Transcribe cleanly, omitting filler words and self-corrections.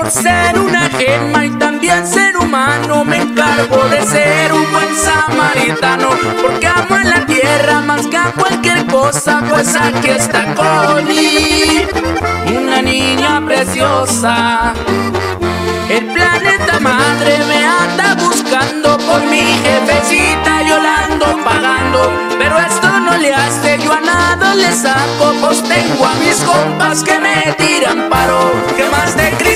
Ser una gema y también ser humano, me encargo de ser un buen samaritano, porque amo a la tierra más que a cualquier cosa, pues aquí está Connie, una niña preciosa. El planeta madre me anda buscando, por mi jefecita yo la ando pagando, pero esto no le hace yo a nada le saco, pues tengo a mis compas que me tiran paro, que más de Cristo